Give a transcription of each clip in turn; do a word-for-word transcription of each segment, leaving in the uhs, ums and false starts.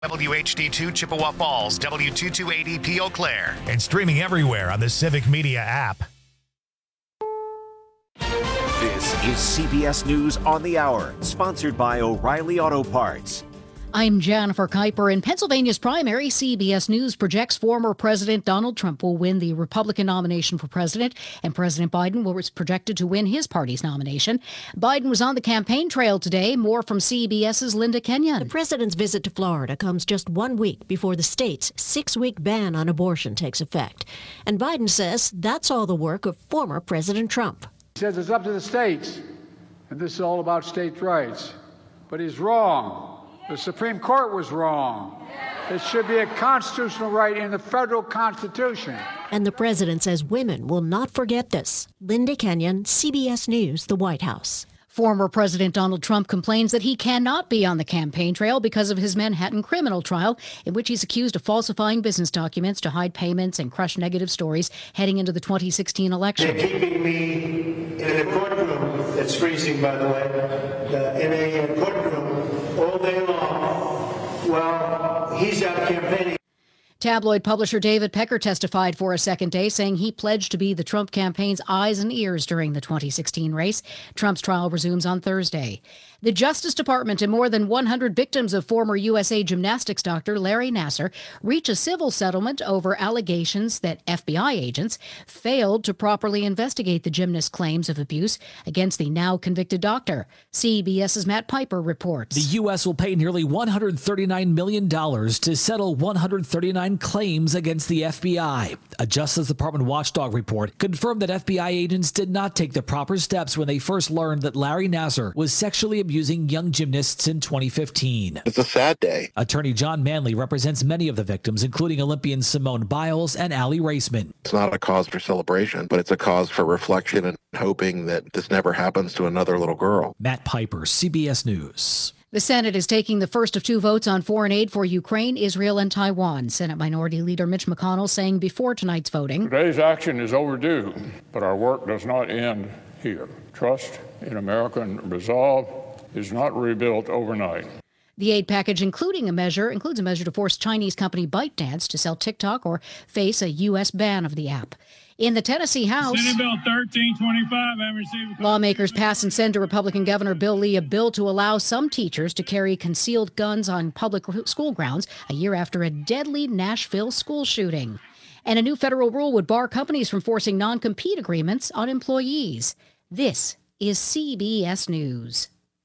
W H D two Chippewa Falls, W two two eighty P Eau Claire. And streaming everywhere on the Civic Media app. This is C B S News on the Hour, sponsored by O'Reilly Auto Parts. I'm Jennifer Kuiper. In Pennsylvania's primary, C B S News projects former President Donald Trump will win the Republican nomination for president, and President Biden was projected to win his party's nomination. Biden was on the campaign trail today. More from CBS's Linda Kenyon. The president's visit to Florida comes just one week before the state's six-week ban on abortion takes effect. And Biden says that's all the work of former President Trump. He says it's up to the states, and this is all about states' rights. But he's wrong. The Supreme Court was wrong. It should be a constitutional right in the federal Constitution. And the president says women will not forget this. Linda Kenyon, C B S News, the White House. Former President Donald Trump complains that he cannot be on the campaign trail because of his Manhattan criminal trial, in which he's accused of falsifying business documents to hide payments and crush negative stories heading into the twenty sixteen election. They're keeping me in a courtroom. It's freezing, by the way, uh, in a courtroom all day long. Well, he's out campaigning. Tabloid publisher David Pecker testified for a second day, saying he pledged to be the Trump campaign's eyes and ears during the twenty sixteen race. Trump's trial resumes on Thursday. The Justice Department and more than one hundred victims of former U S A gymnastics doctor Larry Nassar reach a civil settlement over allegations that F B I agents failed to properly investigate the gymnast's claims of abuse against the now convicted doctor. CBS's Matt Piper reports. The U S will pay nearly one hundred thirty-nine million dollars to settle one hundred thirty-nine claims against the F B I. A Justice Department watchdog report confirmed that F B I agents did not take the proper steps when they first learned that Larry Nassar was sexually abusing young gymnasts in twenty fifteen. It's a sad day. Attorney John Manley represents many of the victims, including Olympians Simone Biles and Allie Raceman. It's not a cause for celebration, but it's a cause for reflection and hoping that this never happens to another little girl. Matt Piper, C B S News. The Senate is taking the first of two votes on foreign aid for Ukraine, Israel, and Taiwan. Senate Minority Leader Mitch McConnell saying before tonight's voting, today's action is overdue, but our work does not end here. Trust in American resolve is not rebuilt overnight. The aid package, including a measure, includes a measure to force Chinese company ByteDance to sell TikTok or face a U S ban of the app. In the Tennessee House, Senate Bill thirteen twenty-five, I received a lawmakers pass and send to Republican Governor Bill Lee a bill to allow some teachers to carry concealed guns on public school grounds a year after a deadly Nashville school shooting. And a new federal rule would bar companies from forcing non-compete agreements on employees. This is C B S News.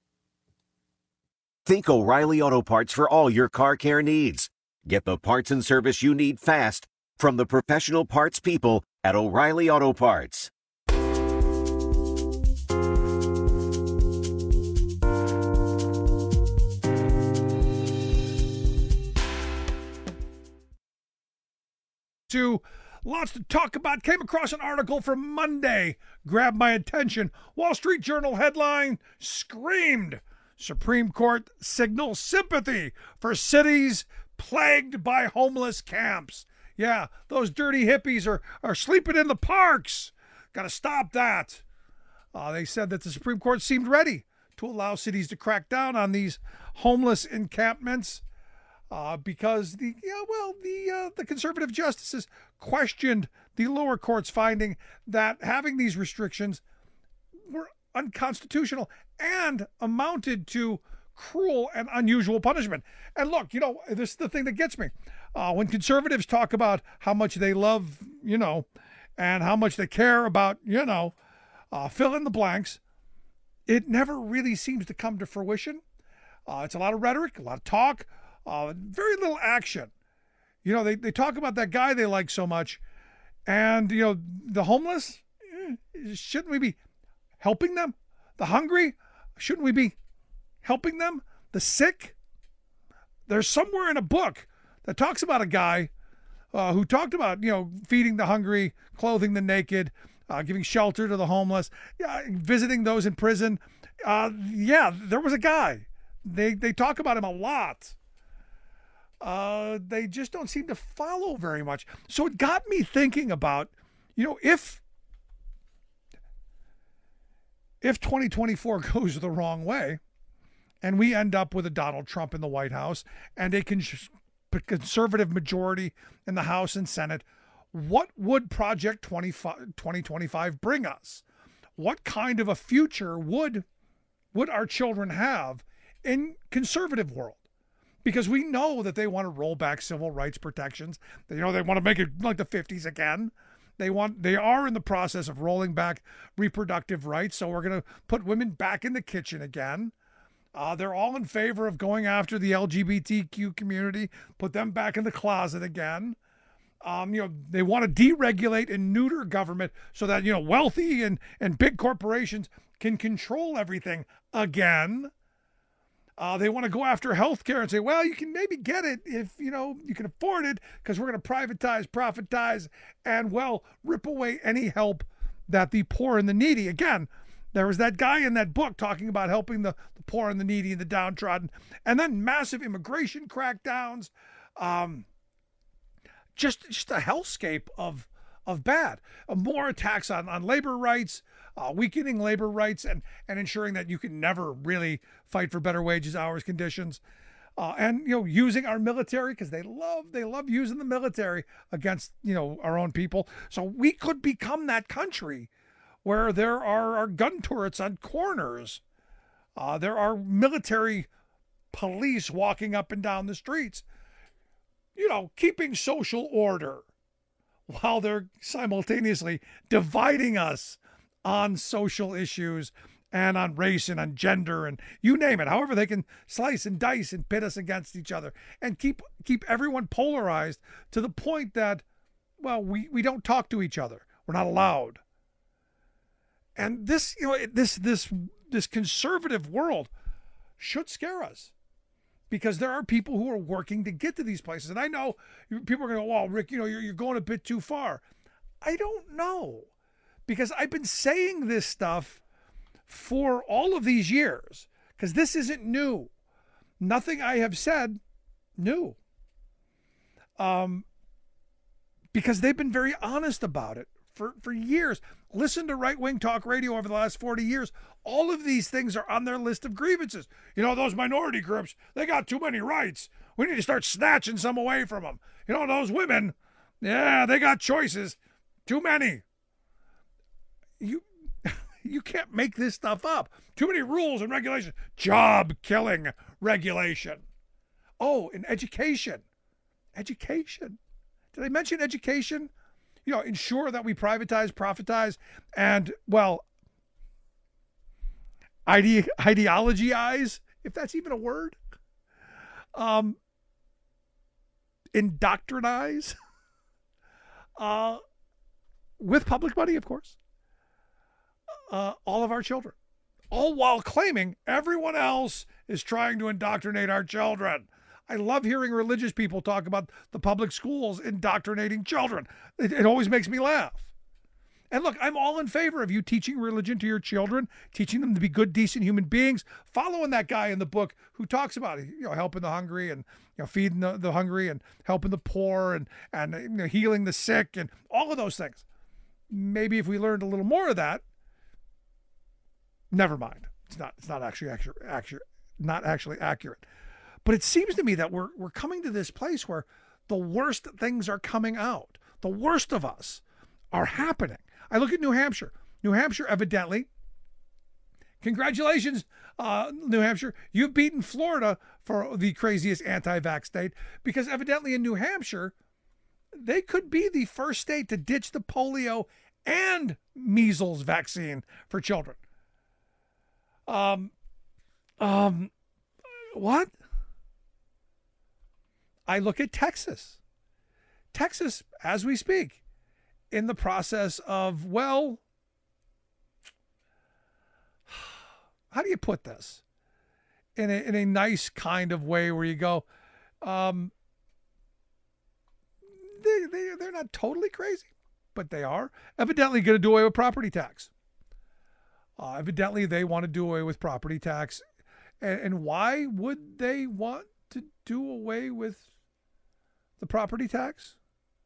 Think O'Reilly Auto Parts for all your car care needs. Get the parts and service you need fast from the professional parts people at O'Reilly Auto Parts. To lots to talk about. Came across an article from Monday, grabbed my attention. Wall Street Journal headline screamed, Supreme Court signals sympathy for cities plagued by homeless camps. Yeah, those dirty hippies are, are sleeping in the parks. Got to stop that. Uh, they said that the Supreme Court seemed ready to allow cities to crack down on these homeless encampments uh, because the yeah well the uh, the conservative justices questioned the lower court's finding that having these restrictions were unconstitutional and amounted to cruel and unusual punishment. And look, you know, this is the thing that gets me. Uh, when conservatives talk about how much they love, you know, and how much they care about, you know, uh, fill in the blanks, it never really seems to come to fruition. Uh, it's a lot of rhetoric, a lot of talk, uh, very little action. You know, they, they talk about that guy they like so much. And, you know, the homeless, eh, shouldn't we be helping them? The hungry, shouldn't we be helping them? The sick? There's somewhere in a book that talks about a guy uh, who talked about, you know, feeding the hungry, clothing the naked, uh, giving shelter to the homeless, uh, visiting those in prison. Uh, yeah, there was a guy. They they talk about him a lot. Uh, they just don't seem to follow very much. So it got me thinking about, you know, if if twenty twenty-four goes the wrong way, and we end up with a Donald Trump in the White House and a cons- conservative majority in the House and Senate, what would Project twenty twenty-five bring us? What kind of a future would would our children have in conservative world? Because we know that they want to roll back civil rights protections. You know, they want to make it like the fifties again. They want they are in the process of rolling back reproductive rights. So we're going to put women back in the kitchen again. Uh, they're all in favor of going after the L G B T Q community, put them back in the closet again. Um, you know, they want to deregulate and neuter government so that, you know, wealthy and, and big corporations can control everything again. Uh, they want to go after healthcare and say, well, you can maybe get it if, you know, you can afford it because we're going to privatize, profitize, and, well, rip away any help that the poor and the needy. Again, there was that guy in that book talking about helping the, the poor and the needy and the downtrodden, and then massive immigration crackdowns. Um, Just, just a hellscape of of bad. Uh, more attacks on, on labor rights, uh, weakening labor rights, and, and ensuring that you can never really fight for better wages, hours, conditions, uh, and you know using our military because they love they love using the military against you know our own people. So we could become that country where there are, are gun turrets on corners, uh, there are military police walking up and down the streets, you know, keeping social order while they're simultaneously dividing us on social issues and on race and on gender and you name it. However, they can slice and dice and pit us against each other and keep keep everyone polarized to the point that, well, we, we don't talk to each other. We're not allowed. And this, you know, this this this conservative world should scare us. Because there are people who are working to get to these places. And I know people are going to go, well, Rick, you know, you're, you're going a bit too far. I don't know. Because I've been saying this stuff for all of these years. Because this isn't new. Nothing I have said new. Um, because they've been very honest about it for, for years. Listen to right-wing talk radio over the last forty years. All of these things are on their list of grievances. You know, those minority groups, they got too many rights. We need to start snatching some away from them. You know, those women, yeah, they got choices. Too many. You you can't make this stuff up. Too many rules and regulations. Job-killing regulation. Oh, and education. Education. Did I mention education? You know, ensure that we privatize, profitize, and, well, ide- ideology-ize, if that's even a word. Um, indoctrinize. uh, with public money, of course. Uh, all of our children. All while claiming everyone else is trying to indoctrinate our children. I love hearing religious people talk about the public schools indoctrinating children. It, it always makes me laugh. And look, I'm all in favor of you teaching religion to your children, teaching them to be good, decent human beings, following that guy in the book who talks about it, you know, helping the hungry and you know, feeding the, the hungry and helping the poor and, and you know, healing the sick and all of those things. Maybe if we learned a little more of that, never mind. It's not, it's not actually accurate, accurate, not actually accurate. But it seems to me that we're we're coming to this place where the worst things are coming out. The worst of us are happening. I look at New Hampshire. New Hampshire, evidently, congratulations, uh, New Hampshire. You've beaten Florida for the craziest anti-vax state because evidently in New Hampshire, they could be the first state to ditch the polio and measles vaccine for children. Um, um, what? I look at Texas. Texas, as we speak, in the process of, well, how do you put this? In a, in a nice kind of way where you go, um, they, they, they're not totally crazy, but they are evidently going to do away with property tax. Uh, evidently, they want to do away with property tax. And, and why would they want to do away with the property tax?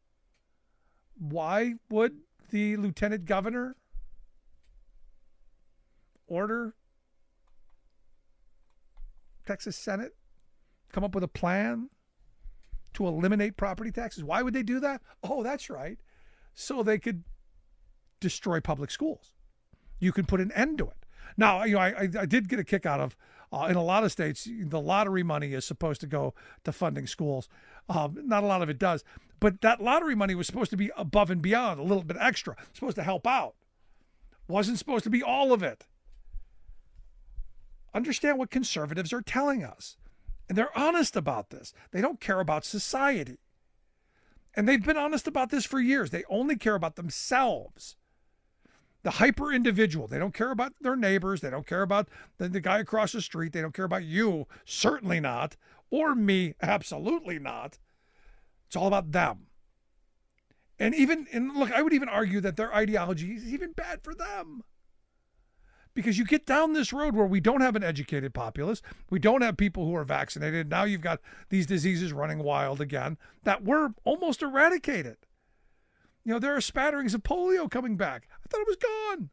Why would the lieutenant governor order Texas Senate come up with a plan to eliminate property taxes. Why would they do that? Oh, that's right. So they could destroy public schools. You can put an end to it. Now, you know, I, I did get a kick out of, uh, in a lot of states, the lottery money is supposed to go to funding schools. Um, not a lot of it does. But that lottery money was supposed to be above and beyond, a little bit extra, supposed to help out. Wasn't supposed to be all of it. Understand what conservatives are telling us. And they're honest about this. They don't care about society. And they've been honest about this for years. They only care about themselves. The hyper individual. They don't care about their neighbors. They don't care about the, the guy across the street. They don't care about you. Certainly not. Or me. Absolutely not. It's all about them. And even, and look, I would even argue that their ideology is even bad for them. Because you get down this road where we don't have an educated populace. We don't have people who are vaccinated. Now you've got these diseases running wild again that were almost eradicated. You know, there are spatterings of polio coming back. I thought it was gone.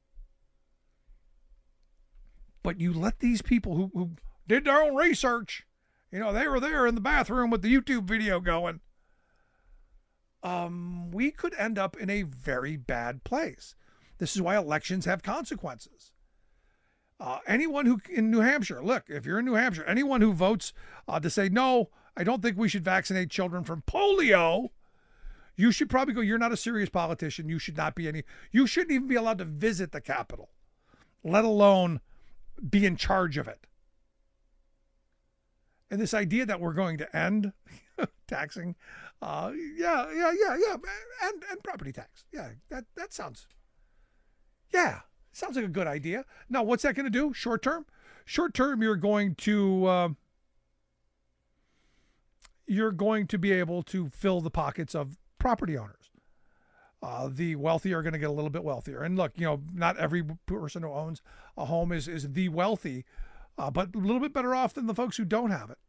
But you let these people who, who did their own research, you know, they were there in the bathroom with the YouTube video going. Um, we could end up in a very bad place. This is why elections have consequences. Uh, anyone who in New Hampshire, look, if you're in New Hampshire, anyone who votes uh, to say, no, I don't think we should vaccinate children from polio, you should probably go, you're not a serious politician. You should not be any, you shouldn't even be allowed to visit the Capitol, let alone be in charge of it. And this idea that we're going to end taxing, uh, yeah, yeah, yeah, yeah, and, and property tax. Yeah, that, that sounds... Yeah, sounds like a good idea. Now, what's that going to do? Short term? Short term, you're going to uh, you're going to be able to fill the pockets of property owners. Uh, the wealthy are going to get a little bit wealthier. And look, you know, not every person who owns a home is is the wealthy, uh, but a little bit better off than the folks who don't have it.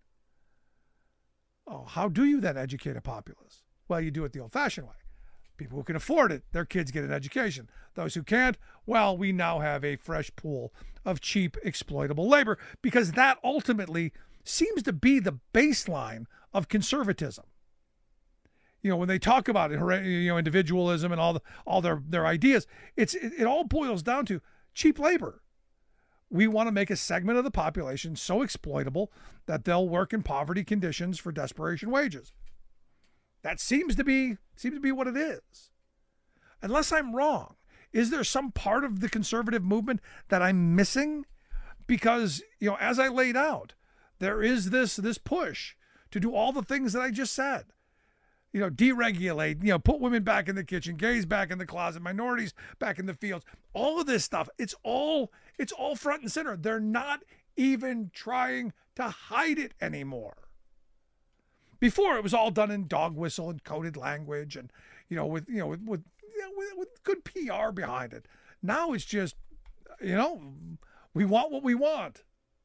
Oh, how do you then educate a populace? Well, you do it the old-fashioned way. People who can afford it, their kids get an education. Those who can't, well, we now have a fresh pool of cheap, exploitable labor, because that ultimately seems to be the baseline of conservatism. You know, when they talk about it, you know, individualism and all the, all their, their ideas, it's it, it all boils down to cheap labor. We want to make a segment of the population so exploitable that they'll work in poverty conditions for desperation wages. That seems to be seems to be what it is. Unless I'm wrong, is there some part of the conservative movement that I'm missing? Because, you know, as I laid out, there is this this push to do all the things that I just said. You know, deregulate, you know, put women back in the kitchen, gays back in the closet, minorities back in the fields. All of this stuff, it's all it's all front and center. They're not even trying to hide it anymore. Before, it was all done in dog whistle and coded language, and you know, with you know, with with, you know, with with good P R behind it. Now it's just, you know, we want what we want.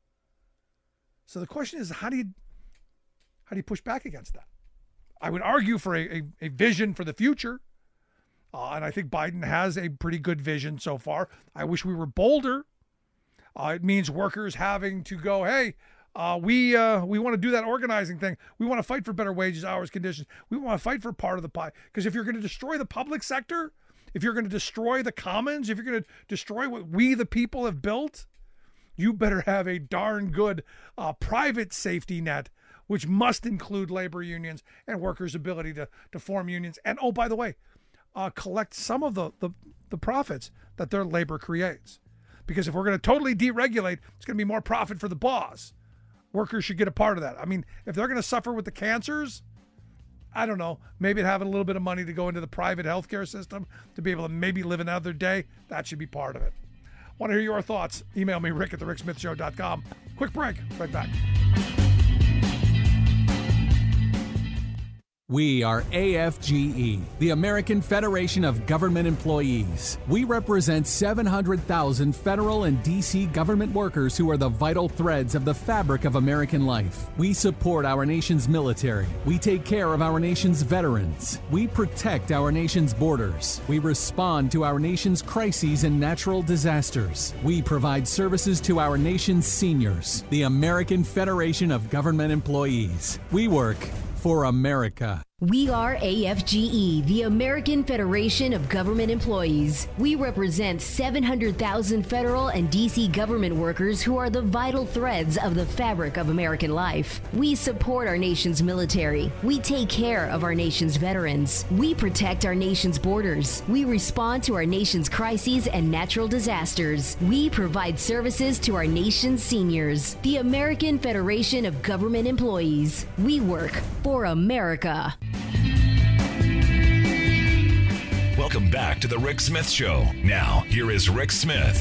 So the question is, how do you how do you push back against that? I would argue for a a, a vision for the future, uh, and I think Biden has a pretty good vision so far. I wish we were bolder. Uh, it means workers having to go, hey. Uh, we uh, we want to do that organizing thing. We want to fight for better wages, hours, conditions. We want to fight for part of the pie. Because if you're going to destroy the public sector, if you're going to destroy the commons, if you're going to destroy what we the people have built, you better have a darn good uh, private safety net, which must include labor unions and workers' ability to, to form unions. And, oh, by the way, uh, collect some of the, the, the profits that their labor creates. Because if we're going to totally deregulate, it's going to be more profit for the boss. Workers should get a part of that. I mean, if they're going to suffer with the cancers, I don't know, maybe having a little bit of money to go into the private healthcare system to be able to maybe live another day, that should be part of it. Want to hear your thoughts? Email me, rick at the rick smith show dot com. Quick break. Right back. We are A F G E, the American Federation of Government Employees. We represent seven hundred thousand federal and D C government workers who are the vital threads of the fabric of American life. We support our nation's military. We take care of our nation's veterans. We protect our nation's borders. We respond to our nation's crises and natural disasters. We provide services to our nation's seniors. The American Federation of Government Employees. We work for America. We are A F G E, the American Federation of Government Employees. We represent seven hundred thousand federal and D C government workers who are the vital threads of the fabric of American life. We support our nation's military. We take care of our nation's veterans. We protect our nation's borders. We respond to our nation's crises and natural disasters. We provide services to our nation's seniors. The American Federation of Government Employees. We work for America. Welcome back to the Rick Smith Show. Now, here is Rick Smith.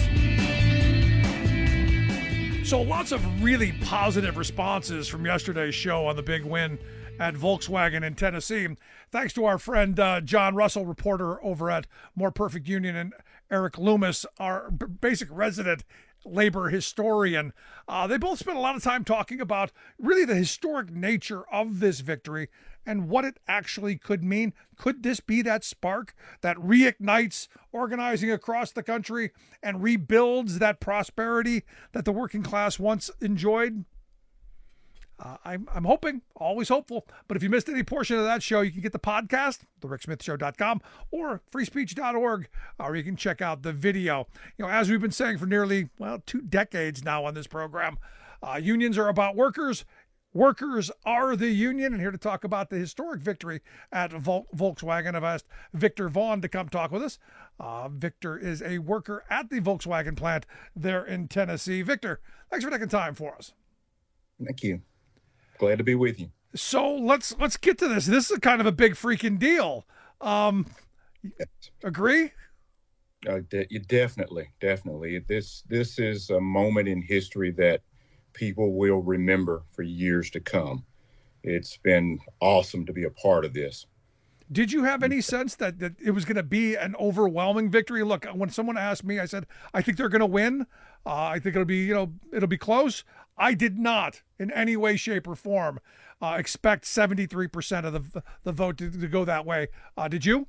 So lots of really positive responses from yesterday's show on the big win at Volkswagen in Tennessee. Thanks to our friend uh, John Russell, reporter over at More Perfect Union, and Eric Loomis, our b- basic resident labor historian. Uh, they both spent a lot of time talking about really the historic nature of this victory and what it actually could mean. Could this be that spark that reignites organizing across the country and rebuilds that prosperity that the working class once enjoyed? Uh, I'm, I'm hoping, always hopeful. But if you missed any portion of that show, you can get the podcast, the rick smith show dot com or free speech dot org, or you can check out the video. You know, as we've been saying for nearly, well, two decades now on this program, uh, unions are about workers. Workers are the union. And here to talk about the historic victory at Vol- Volkswagen, I've asked Victor Vaughn to come talk with us. Uh, Victor is a worker at the Volkswagen plant there in Tennessee. Victor, thanks for taking time for us. Thank you. Glad to be with you. So let's let's get to this. This is a kind of a big freaking deal. Um, yes. Agree? Uh, de- definitely, definitely. This this is a moment in history that people will remember for years to come. It's been awesome to be a part of this. Did you have any sense that, that it was going to be an overwhelming victory? Look, when someone asked me, I said, I think they're going to win. Uh, I think it'll be, you know, it'll be close. I did not in any way, shape, or form uh, expect seventy-three percent of the the vote to, to go that way. Uh, did you?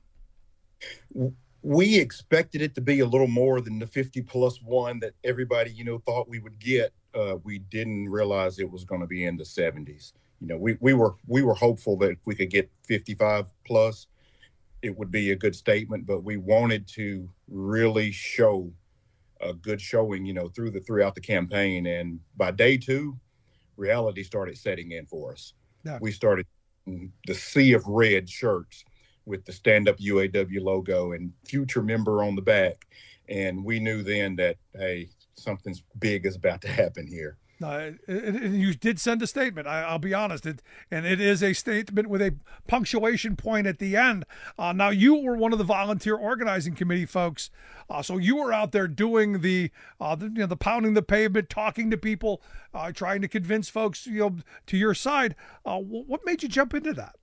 We expected it to be a little more than the fifty plus one that everybody, you know, thought we would get. Uh, we didn't realize it was going to be in the seventies. You know, we, we were we were hopeful that if we could get fifty-five plus, it would be a good statement. But we wanted to really show a good showing, you know, through the throughout the campaign. And by day two, reality started setting in for us. Yeah. We started the sea of red shirts with the Stand Up U A W logo and future member on the back. And we knew then that, hey, something's big is about to happen here. Uh, it, it, you did send a statement. I, I'll be honest, it, and it is a statement with a punctuation point at the end. Uh, now, you were one of the volunteer organizing committee folks, uh, so you were out there doing the, uh, the, you know, the pounding the pavement, talking to people, uh, trying to convince folks, you know, to your side. Uh, what made you jump into that?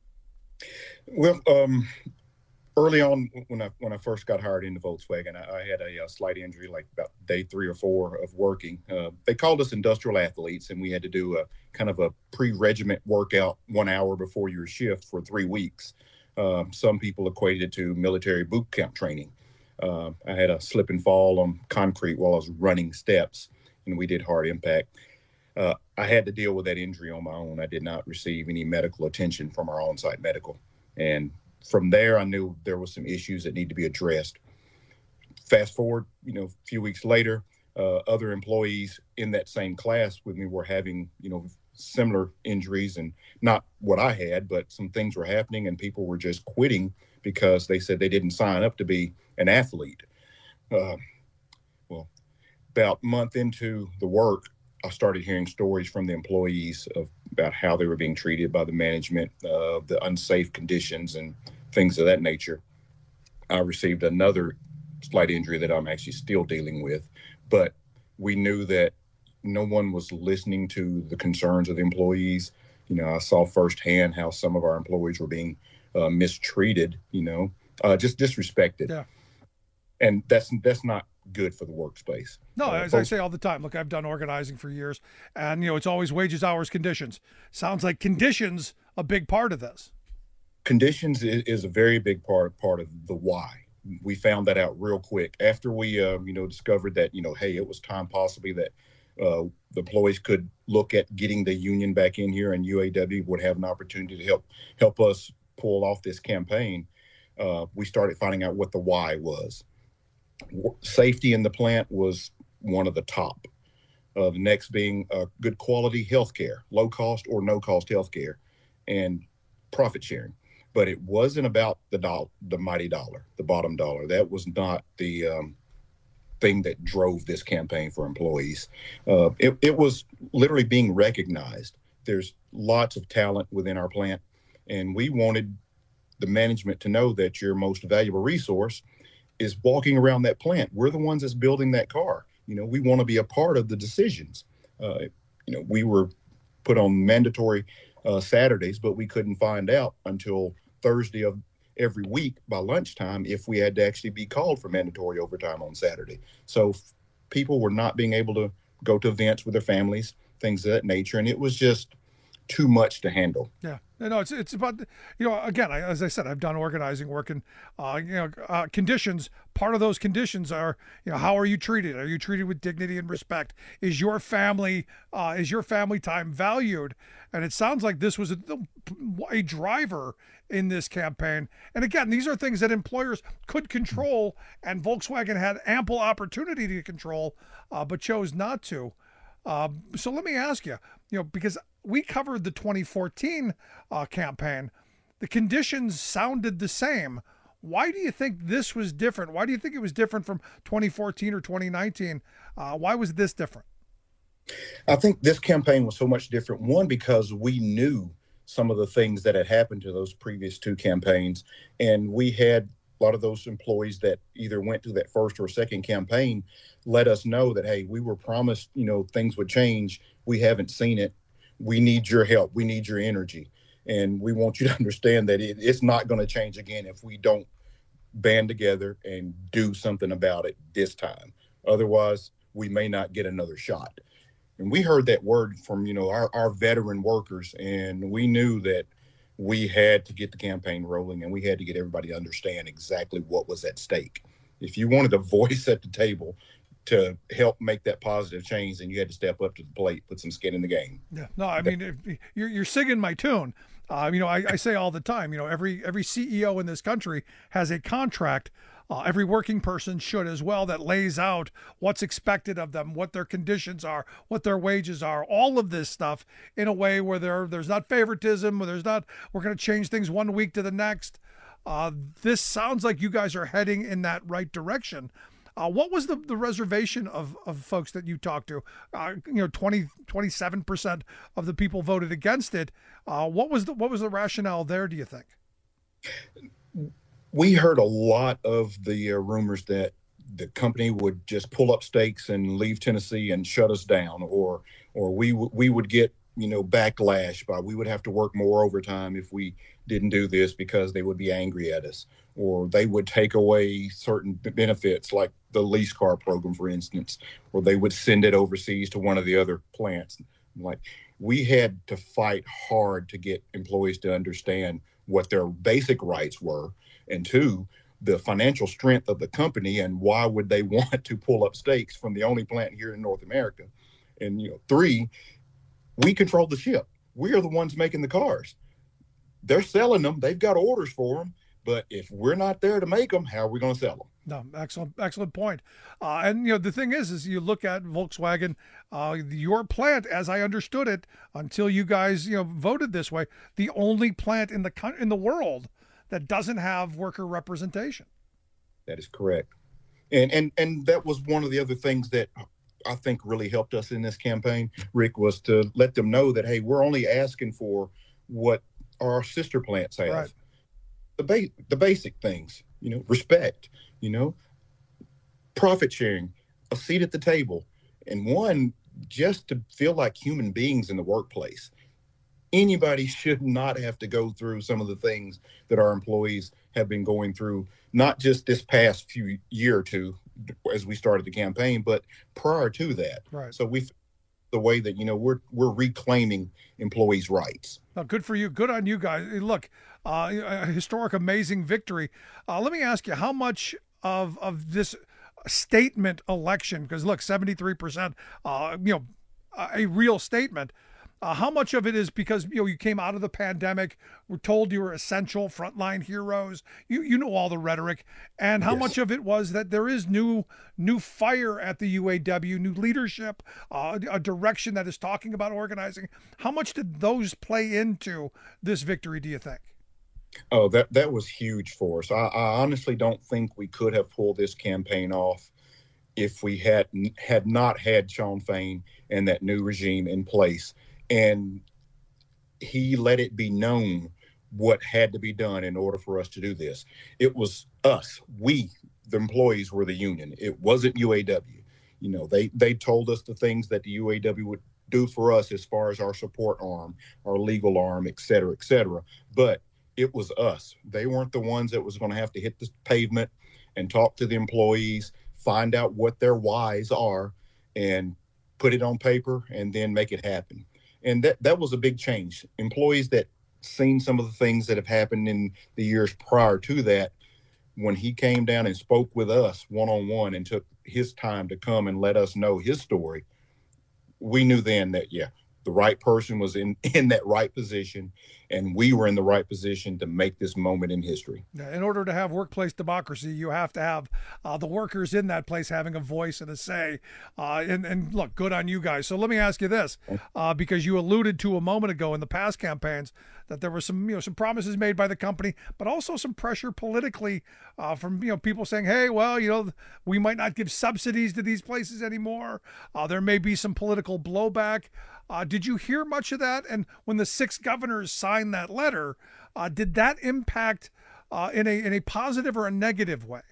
Well, um, early on, when I when I first got hired into Volkswagen, I, I had a, a slight injury, like about day three or four of working. Uh, they called us industrial athletes, and we had to do a kind of a pre-regiment workout one hour before your shift for three weeks. Uh, some people equated it to military boot camp training. Uh, I had a slip and fall on concrete while I was running steps, and we did hard impact. Uh, I had to deal with that injury on my own. I did not receive any medical attention from our on-site medical. And from there, I knew there was some issues that need to be addressed. Fast forward, you know, a few weeks later, uh, other employees in that same class with me were having, you know, similar injuries, and not what I had, but some things were happening and people were just quitting because they said they didn't sign up to be an athlete. Uh, well, about a month into the work, I started hearing stories from the employees of about how they were being treated by the management, uh, the unsafe conditions and things of that nature. I received another slight injury that I'm actually still dealing with, but we knew that no one was listening to the concerns of the employees. You know, I saw firsthand how some of our employees were being uh, mistreated, you know, uh, just disrespected. Yeah. And that's that's not good for the workspace. No, uh, as folks, I say all the time, look, I've done organizing for years, and, you know, it's always wages, hours, conditions. Sounds like conditions a big part of this. Conditions is, is a very big part part of the why. We found that out real quick after we, uh, you know, discovered that, you know, hey, it was time possibly that uh, the employees could look at getting the union back in here, and U A W would have an opportunity to help help us pull off this campaign. Uh, we started finding out what the why was. Safety in the plant was one of the top. Uh, the next being uh, good quality health care, low cost or no cost health care, and profit sharing. But it wasn't about the dollar, the mighty dollar, the bottom dollar. That was not the um, thing that drove this campaign for employees. Uh, it, it was literally being recognized. There's lots of talent within our plant, and we wanted the management to know that your most valuable resource is walking around that plant. We're the ones that's building that car. You know, we want to be a part of the decisions. Uh, you know, we were put on mandatory uh, Saturdays, but we couldn't find out until Thursday of every week by lunchtime if we had to actually be called for mandatory overtime on Saturday. So f- people were not being able to go to events with their families, things of that nature. And it was just too much to handle. Yeah. No, it's it's about, you know, again, I, as I said, I've done organizing work, and, uh, you know, uh, conditions. Part of those conditions are, you know, how are you treated? Are you treated with dignity and respect? Is your family, uh, is your family time valued? And it sounds like this was a, a driver in this campaign. And again, these are things that employers could control, and Volkswagen had ample opportunity to control, uh, but chose not to. Uh, so let me ask you, you know, because we covered the twenty fourteen uh, campaign, the conditions sounded the same. Why do you think this was different? Why do you think it was different from twenty fourteen or twenty nineteen? Uh, why was this different? I think this campaign was so much different. One, because we knew some of the things that had happened to those previous two campaigns, and we had a lot of those employees that either went to that first or second campaign let us know that, hey, we were promised, you know, things would change. We haven't seen it. We need your help. We need your energy. And we want you to understand that it, it's not going to change again if we don't band together and do something about it this time. Otherwise, we may not get another shot. And we heard that word from, you know, our, our veteran workers, and we knew that we had to get the campaign rolling, and we had to get everybody to understand exactly what was at stake. If you wanted a voice at the table to help make that positive change, then you had to step up to the plate, put some skin in the game. Yeah, no, I mean, if you're you're singing my tune. Uh, you know, I, I say all the time, you know, every every C E O in this country has a contract. Uh, every working person should as well, that lays out what's expected of them, what their conditions are, what their wages are, all of this stuff in a way where there there's not favoritism, where there's not, we're going to change things one week to the next. Uh, this sounds like you guys are heading in that right direction. Uh, what was the, the reservation of, of folks that you talked to? Uh, you know, twenty, twenty-seven percent of the people voted against it. Uh, what was the what was the rationale there, do you think? We heard a lot of the uh, rumors that the company would just pull up stakes and leave Tennessee and shut us down, or or we w- we would get, you know, backlash by, we would have to work more overtime if we didn't do this because they would be angry at us, or they would take away certain benefits like the lease car program, for instance, or they would send it overseas to one of the other plants. Like, we had to fight hard to get employees to understand what their basic rights were, and two, the financial strength of the company, and why would they want to pull up stakes from the only plant here in North America. And, you know, three, we control the ship. We are the ones making the cars. They're selling them. They've got orders for them. But if we're not there to make them, how are we going to sell them? No, excellent, excellent point. Uh, and, you know, the thing is, is you look at Volkswagen, uh, your plant, as I understood it, until you guys, you know, voted this way, the only plant in the in the world that doesn't have worker representation. That is correct. And and and that was one of the other things that I think really helped us in this campaign, Rick, was to let them know that, hey, we're only asking for what our sister plants have. Right. The ba- the basic things, you know, respect, you know, profit sharing, a seat at the table, and one, just to feel like human beings in the workplace. anybody should not have to go through some of the things that our employees have been going through, not just this past few year or two as we started the campaign, but prior to that. Right. So we, the way that, you know, we're, we're reclaiming employees' rights. Now, good for you. Good on you guys. Look, uh, a historic, amazing victory. Uh, let me ask you, how much of, of this statement election, because look, seventy-three percent, uh, you know, a real statement. Uh, how much of it is because, you know, you came out of the pandemic, were told you were essential frontline heroes, you you know all the rhetoric, and how yes. much of it was that there is new new fire at the U A W, new leadership, uh, a direction that is talking about organizing. How much did those play into this victory, do you think? Oh, that, that was huge for us. I, I honestly don't think we could have pulled this campaign off if we had, had not had Shawn Fain and that new regime in place. And he let it be known what had to be done in order for us to do this. It was us. We, the employees, were the union. It wasn't U A W. You know, they, they told us the things that the U A W would do for us as far as our support arm, our legal arm, et cetera, et cetera. But it was us. They weren't the ones that was going to have to hit the pavement and talk to the employees, find out what their whys are, and put it on paper and then make it happen. And that, that was a big change. Employees that seen some of the things that have happened in the years prior to that, when he came down and spoke with us one-on-one and took his time to come and let us know his story, we knew then that, yeah, the right person was in, in that right position, and we were in the right position to make this moment in history. In order to have workplace democracy, you have to have uh, the workers in that place having a voice and a say. Uh, and, and look, good on you guys. So let me ask you this, uh, because you alluded to a moment ago in the past campaigns that there were some, you know, some promises made by the company, but also some pressure politically uh, from, you know, people saying, hey, well, you know, we might not give subsidies to these places anymore. Uh, there may be some political blowback. Uh, did you hear much of that? And when the six governors signed that letter, uh, did that impact uh, in a in a positive or a negative way?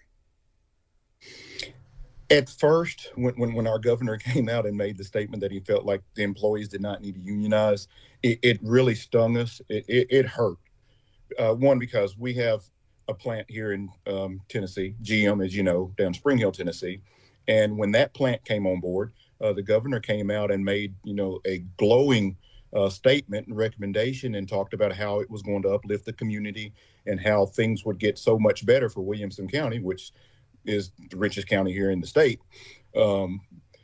At first, when, when, when our governor came out and made the statement that he felt like the employees did not need to unionize, it, it really stung us. It, it, it hurt. Uh, one, because we have a plant here in um, Tennessee, G M, as you know, down Spring Hill, Tennessee. And when that plant came on board, uh, the governor came out and made, you know, a glowing uh, statement and recommendation and talked about how it was going to uplift the community and how things would get so much better for Williamson County, which is the richest county here in the state. Um,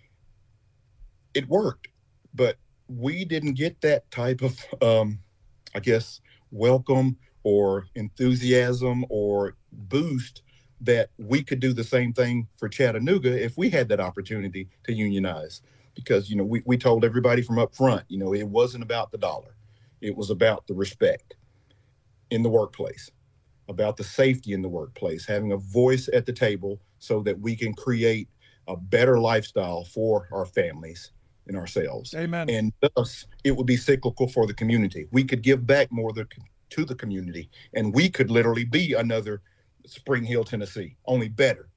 it worked, but we didn't get that type of, um, I guess, welcome or enthusiasm or boost that we could do the same thing for Chattanooga if we had that opportunity to unionize. Because, you know, we, we told everybody from up front, you know, it wasn't about the dollar. It was about the respect in the workplace, about the safety in the workplace, having a voice at the table so that we can create a better lifestyle for our families and ourselves. Amen. And thus, it would be cyclical for the community. We could give back more to the community, and we could literally be another Spring Hill, Tennessee, only better.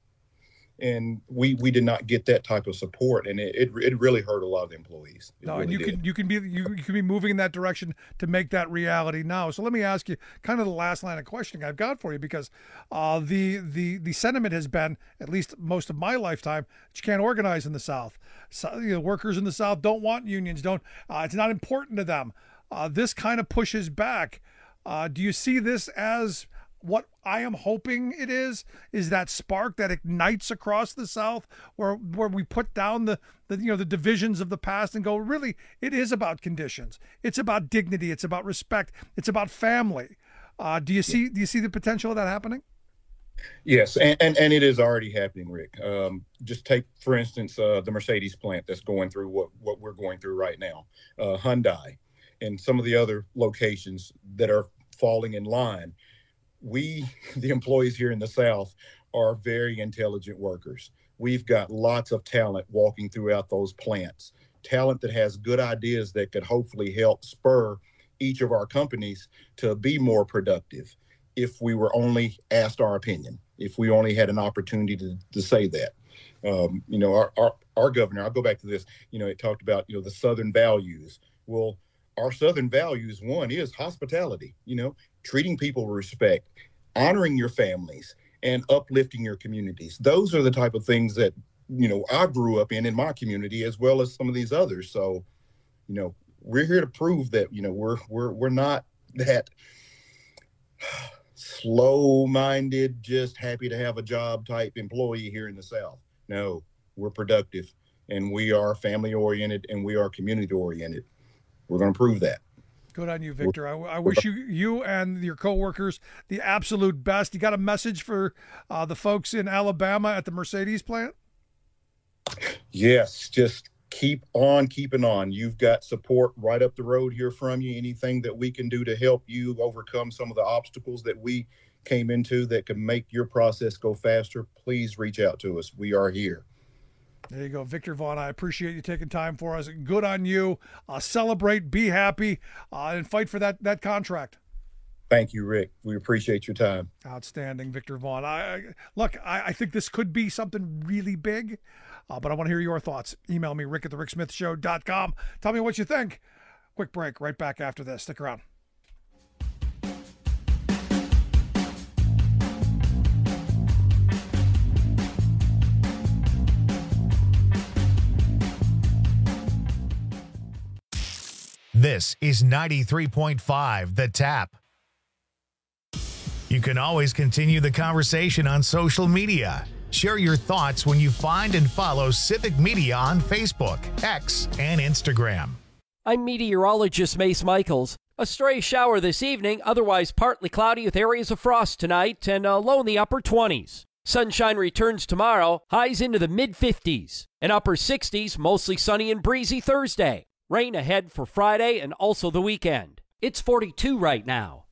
And we we did not get that type of support, and it it, it really hurt a lot of the employees. It no, really and you did. can you can be you, you can be moving in that direction to make that reality now. So let me ask you, kind of the last line of questioning I've got for you, because uh, the the the sentiment has been, at least most of my lifetime, that you can't organize in the South. So, you know, workers in the South don't want unions. Don't. Uh, it's not important to them. Uh, this kind of pushes back. Uh, do you see this as what I am hoping it is, is that spark that ignites across the South, where where we put down the, the you know the divisions of the past and go, really, it is about conditions. It's about dignity. It's about respect. It's about family. Uh, do you see do you see the potential of that happening? Yes, and, and, and it is already happening, Rick. Um, just take, for instance, uh, the Mercedes plant that's going through what, what we're going through right now, uh, Hyundai, and some of the other locations that are falling in line. We, the employees here in the South, are very intelligent workers. We've got lots of talent walking throughout those plants, talent that has good ideas that could hopefully help spur each of our companies to be more productive if we were only asked our opinion, if we only had an opportunity to, to say that. Um, you know, our, our, our governor, I'll go back to this, you know, it talked about, you know, the Southern values. Well, our Southern values, one is hospitality, you know, treating people with respect, honoring your families, and uplifting your communities. Those are the type of things that, you know, I grew up in in my community, as well as some of these others. So, you know, we're here to prove that, you know, we're we're we're not that slow-minded, just happy to have a job type employee here in the South. No, we're productive, and we are family-oriented, and we are community-oriented. We're going to prove that. Good on you, Victor. I, I wish you you and your coworkers the absolute best. You got a message for uh, the folks in Alabama at the Mercedes plant? Yes, just keep on keeping on. You've got support right up the road here from you. Anything that we can do to help you overcome some of the obstacles that we came into that can make your process go faster, please reach out to us. We are here. There you go, Victor Vaughn. I appreciate you taking time for us. Good on you. Uh, celebrate, be happy, uh, and fight for that that contract. Thank you, Rick. We appreciate your time. Outstanding, Victor Vaughn. I, I look. I, I think this could be something really big, uh, but I want to hear your thoughts. Email me, Rick at the Rick Smith Show dot com. Tell me what you think. Quick break. Right back after this. Stick around. This is ninety-three point five The Tap. You can always continue the conversation on social media. Share your thoughts when you find and follow Civic Media on Facebook, X, and Instagram. I'm meteorologist Mace Michaels. A stray shower this evening, otherwise partly cloudy with areas of frost tonight and a low in the upper twenties. Sunshine returns tomorrow, highs into the mid fifties. And upper sixties, mostly sunny and breezy Thursday. Rain ahead for Friday and also the weekend. It's forty-two right now.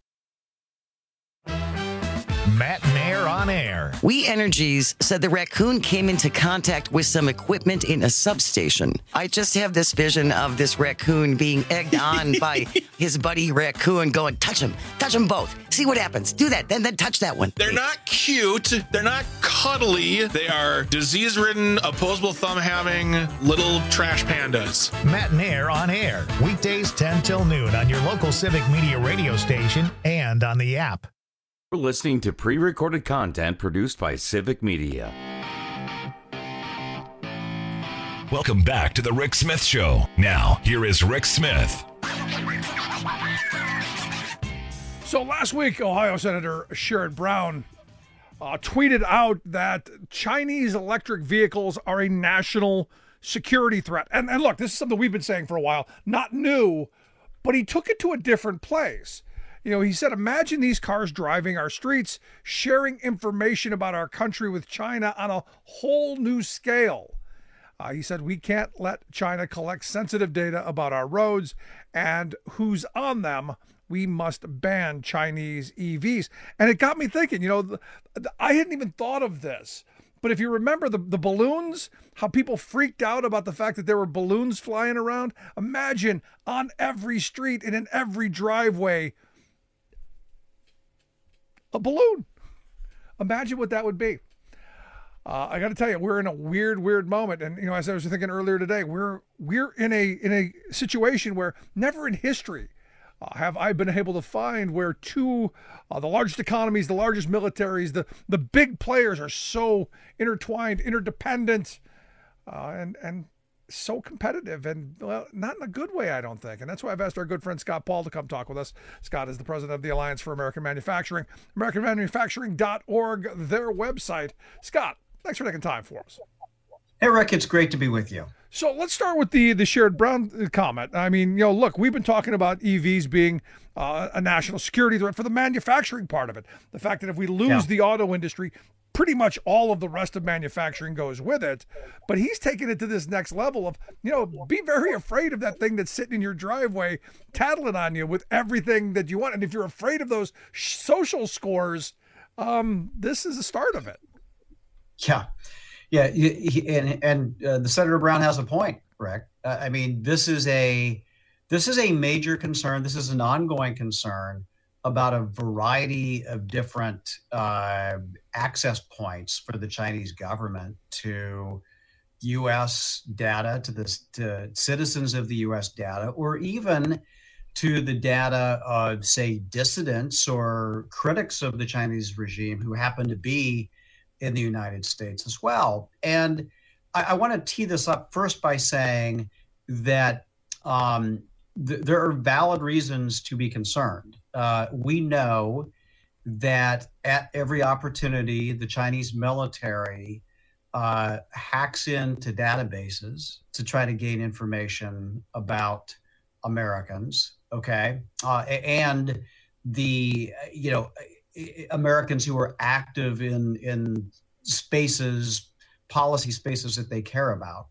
Matt Mayer on air. We Energies said the raccoon came into contact with some equipment in a substation. I just have this vision of this raccoon being egged on by his buddy raccoon going, touch him, touch them both. See what happens. Do that, then then touch that one. They're not cute. They're not cuddly. They are disease-ridden, opposable thumb-having little trash pandas. Matt Mayer on air. Weekdays ten till noon on your local Civic Media radio station and on the app. We're listening to pre-recorded content produced by Civic Media. Welcome back to the Rick Smith Show. Now, here is Rick Smith. So last week, Ohio Senator Sherrod Brown uh, tweeted out that Chinese electric vehicles are a national security threat. And, and look, this is something we've been saying for a while, not new, but he took it to a different place. You know, he said, imagine these cars driving our streets, sharing information about our country with China on a whole new scale. Uh, he said, we can't let China collect sensitive data about our roads and who's on them. We must ban Chinese E Vs. And it got me thinking, you know, the, the, I hadn't even thought of this. But if you remember the, the balloons, how people freaked out about the fact that there were balloons flying around. Imagine on every street and in every driveway, a balloon. Imagine what that would be. Uh, I got to tell you, we're in a weird, weird moment. And, you know, as I was thinking earlier today, we're we're in a in a situation where never in history uh, have I been able to find where two, uh, the largest economies, the largest militaries, the, the big players are so intertwined, interdependent, uh, and, and so competitive, and well, not in a good way, I don't think. And that's why I've asked our good friend Scott Paul to come talk with us. Scott is the president of the Alliance for American Manufacturing, American Manufacturing dot org, their website. Scott, thanks for taking time for us. Hey, Rick, it's great to be with you. So let's start with the the Sherrod Brown comment. I mean, you know, look, we've been talking about E Vs being uh, a national security threat for the manufacturing part of it. The fact that if we lose yeah. the auto industry, pretty much all of the rest of manufacturing goes with it. But he's taking it to this next level of, you know, be very afraid of that thing that's sitting in your driveway, tattling on you with everything that you want. And if you're afraid of those social scores, um, this is the start of it. Yeah. Yeah. He, and and uh, the Senator Brown has a point, Rick. Uh, I mean, this is a this is a major concern. This is an ongoing concern about a variety of different uh, access points for the Chinese government to U S data, to the to citizens of the U S data, or even to the data of, say, dissidents or critics of the Chinese regime who happen to be in the United States as well. And I, I want to tee this up first by saying that um, th- there are valid reasons to be concerned. Uh, we know that at every opportunity, the Chinese military uh, hacks into databases to try to gain information about Americans, okay? Uh, and the, you know, Americans who are active in, in spaces, policy spaces that they care about.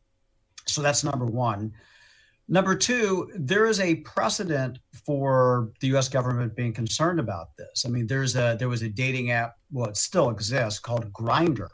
So that's number one. Number two, there is a precedent for the U S government being concerned about this. I mean, there's a there was a dating app, well, it still exists, called Grindr,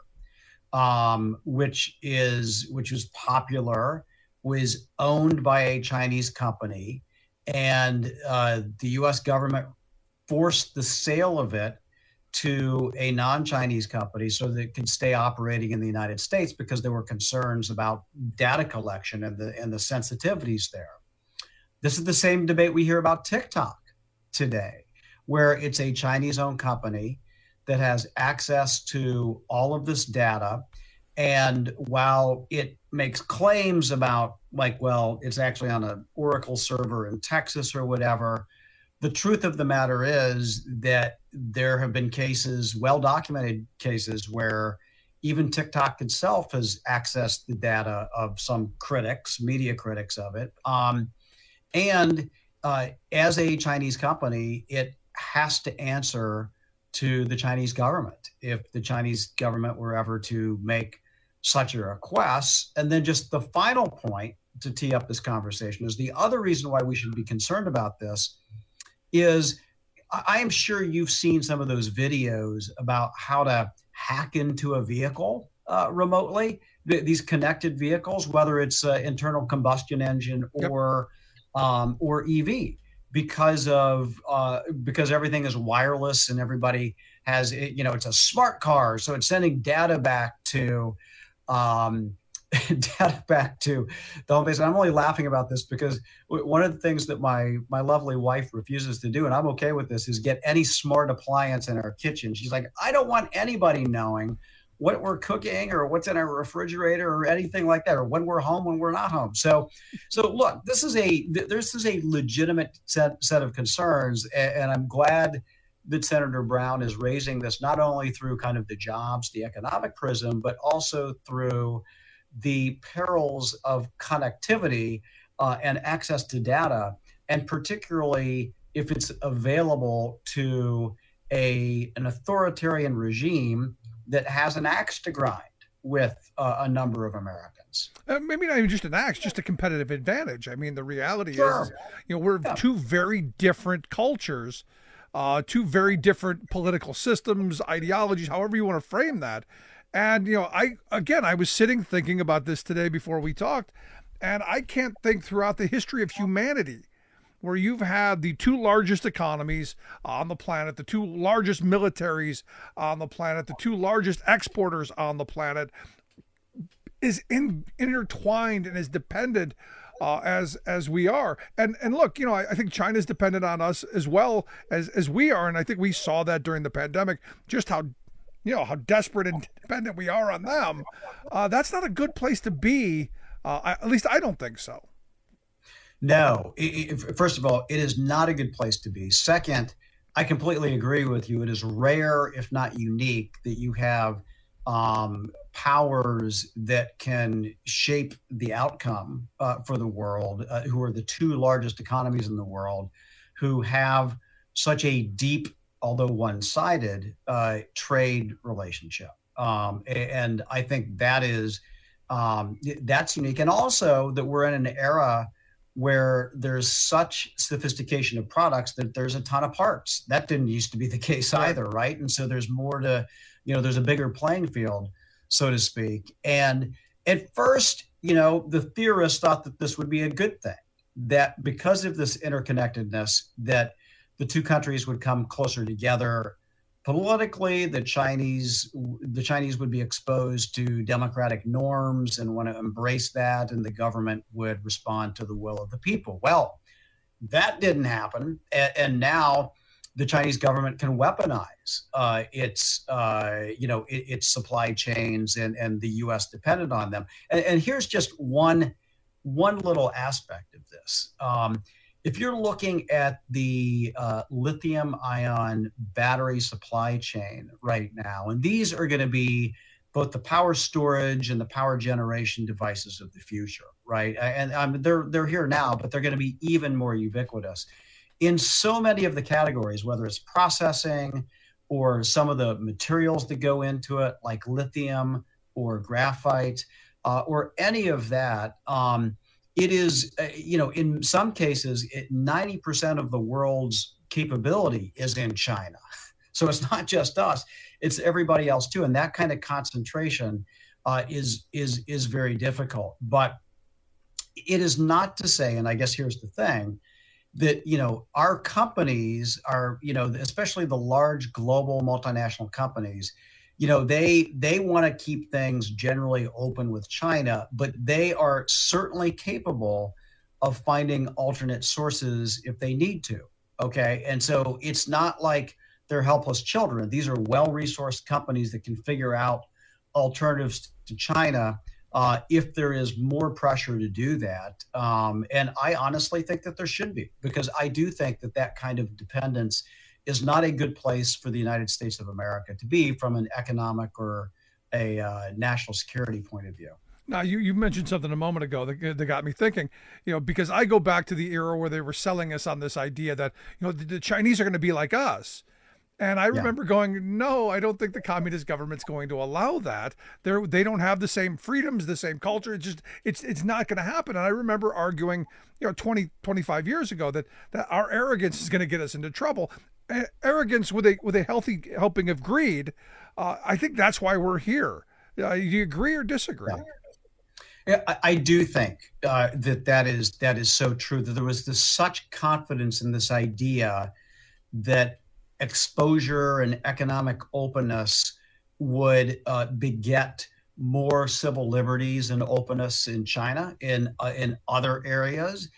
um, which is which was popular, was owned by a Chinese company, and uh, the U S government forced the sale of it to a non-Chinese company so that it could stay operating in the United States because there were concerns about data collection and the and the sensitivities there. This is the same debate we hear about TikTok today, where it's a Chinese-owned company that has access to all of this data. And while it makes claims about, like, well, it's actually on an Oracle server in Texas or whatever, the truth of the matter is that there have been cases, well-documented cases, where even TikTok itself has accessed the data of some critics, media critics of it. Um, and uh, as a Chinese company, it has to answer to the Chinese government if the Chinese government were ever to make such a request. And then just the final point to tee up this conversation is the other reason why we should be concerned about this is I am sure you've seen some of those videos about how to hack into a vehicle uh, remotely, th- these connected vehicles, whether it's uh, internal combustion engine or yep. um, or E V, because of uh, because everything is wireless and everybody has, you know, it's a smart car, so it's sending data back to um, data back to the home base. And I'm only laughing about this because one of the things that my my lovely wife refuses to do, and I'm okay with this, is get any smart appliance in our kitchen. She's like, I don't want anybody knowing what we're cooking or what's in our refrigerator or anything like that, or when we're home, when we're not home. So, so look, this is a this is a legitimate set set of concerns, and I'm glad that Senator Brown is raising this not only through kind of the jobs, the economic prism, but also through the perils of connectivity uh, and access to data, and particularly if it's available to a an authoritarian regime that has an axe to grind with uh, a number of Americans. Uh, maybe not even just an axe, just a competitive advantage. I mean, the reality Sure. is, you know, we're Yeah. two very different cultures, uh, two very different political systems, ideologies, however you want to frame that. And, you know, I, again, I was sitting thinking about this today before we talked, and I can't think throughout the history of humanity where you've had the two largest economies on the planet, the two largest militaries on the planet, the two largest exporters on the planet, is in, intertwined and is dependent uh, as as we are. And and look, you know, I, I think China's dependent on us as well as, as we are, and I think we saw that during the pandemic, just how you know, how desperate and dependent we are on them. Uh, that's not a good place to be. Uh, I, at least I don't think so. No, it, it, first of all, it is not a good place to be. Second, I completely agree with you. It is rare, if not unique, that you have um, powers that can shape the outcome uh, for the world, uh, who are the two largest economies in the world, who have such a deep, although one-sided, uh, trade relationship. Um, and I think that is um, that's unique. And also that we're in an era where there's such sophistication of products that there's a ton of parts. That didn't used to be the case either, right? And so there's more to, you know, there's a bigger playing field, so to speak. And at first, you know, the theorists thought that this would be a good thing, that because of this interconnectedness, that the two countries would come closer together politically. The Chinese, the Chinese would be exposed to democratic norms and want to embrace that, and the government would respond to the will of the people. Well, That didn't happen. And, and now the Chinese government can weaponize uh, its, uh, you know, it, its supply chains, and, and the U S depended on them. And, and here's just one, one little aspect of this. Um, if you're looking at the uh, lithium ion battery supply chain right now, and these are going to be both the power storage and the power generation devices of the future, right? And um, they're they're here now, but they're going to be even more ubiquitous in so many of the categories, whether it's processing or some of the materials that go into it, like lithium or graphite, uh, or any of that. Um, it is, uh, you know, in some cases, it, ninety percent of the world's capability is in China. So it's not just us, it's everybody else too. And that kind of concentration uh, is, is, is very difficult. But it is not to say, and I guess here's the thing, that, you know, our companies are, you know, especially the large global multinational companies, you know, they they want to keep things generally open with China, but they are certainly capable of finding alternate sources if they need to. Okay. And so it's not like they're helpless children. These are well-resourced companies that can figure out alternatives to China uh, if there is more pressure to do that. Um, and I honestly think that there should be, because I do think that that kind of dependence is not a good place for the United States of America to be from an economic or a uh, national security point of view. Now, you, you mentioned something a moment ago that, that got me thinking, you know, because I go back to the era where they were selling us on this idea that, you know, the, the Chinese are going to be like us. And I remember yeah. going, no, I don't think the communist government's going to allow that. They're, they don't have the same freedoms, the same culture. It's just, it's it's not going to happen. And I remember arguing, you know, twenty, twenty-five years ago that, that our arrogance is going to get us into trouble. Uh, arrogance with a with a healthy helping of greed. Uh, I think that's why we're here. Uh, do you agree or disagree? Yeah. Yeah, I, I do think uh, that that is that is so true. That there was this such confidence in this idea that exposure and economic openness would uh, beget more civil liberties and openness in China, in uh, in other areas.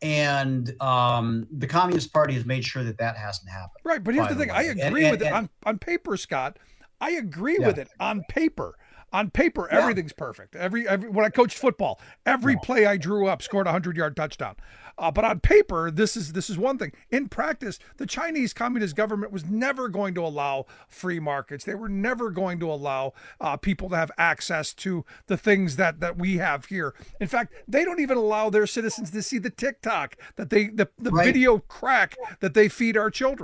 And um, the Communist Party has made sure that that hasn't happened. Right, but here's the thing. way. I agree and, with and, it and, on, on paper, Scott. I agree yeah. with it on paper. On paper, yeah. everything's perfect. Every, every when I coached football, every no. play I drew up scored a hundred-yard touchdown. Uh, but on paper, this is this is one thing. In practice, the Chinese Communist government was never going to allow free markets. They were never going to allow uh, people to have access to the things that that we have here. In fact, they don't even allow their citizens to see the TikTok that they the, the right. video crack that they feed our children.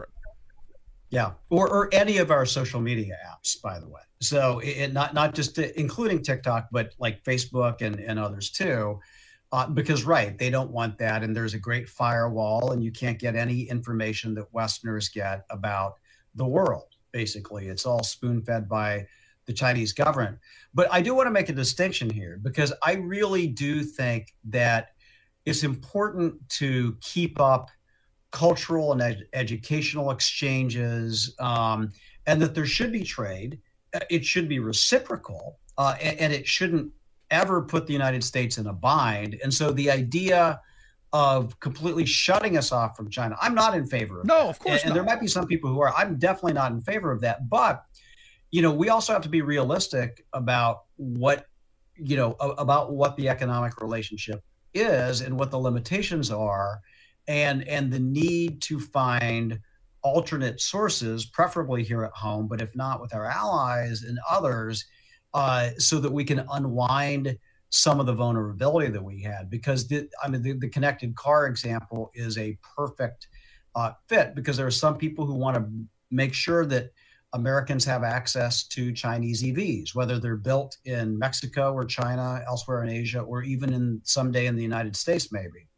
Yeah, or or any of our social media apps, by the way. So it, not not just to, including TikTok, but like Facebook and, and others too. Uh, because, right, they don't want that. And there's a great firewall, and you can't get any information that Westerners get about the world. Basically, it's all spoon-fed by the Chinese government. But I do want to make a distinction here, because I really do think that it's important to keep up cultural and ed- educational exchanges, um, and that there should be trade. It should be reciprocal, uh, and, and it shouldn't ever put the United States in a bind. And so the idea of completely shutting us off from China, I'm not in favor of no, that. of course and, not. And there might be some people who are. I'm definitely not in favor of that. But, you know, we also have to be realistic about what, you know, about what the economic relationship is and what the limitations are, and and the need to find alternate sources, preferably here at home, but if not with our allies and others, uh, so that we can unwind some of the vulnerability that we had. Because the, I mean, the, the connected car example is a perfect uh, fit, because there are some people who want to make sure that Americans have access to Chinese E Vs, whether they're built in Mexico or China, elsewhere in Asia, or even in someday in the United States, maybe.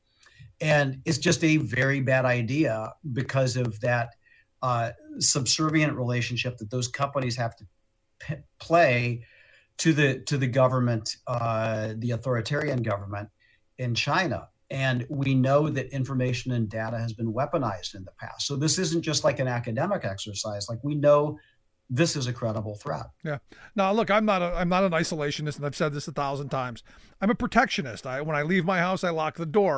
And it's just a very bad idea because of that uh, subservient relationship that those companies have to p- play to the to the government, uh, the authoritarian government in China. And we know that information and data has been weaponized in the past. So this isn't just like an academic exercise. Like, we know this is a credible threat. Yeah. Now, look, I'm not a, I'm not an isolationist, and I've said this a thousand times. I'm a protectionist. I, when I leave my house, I lock the door.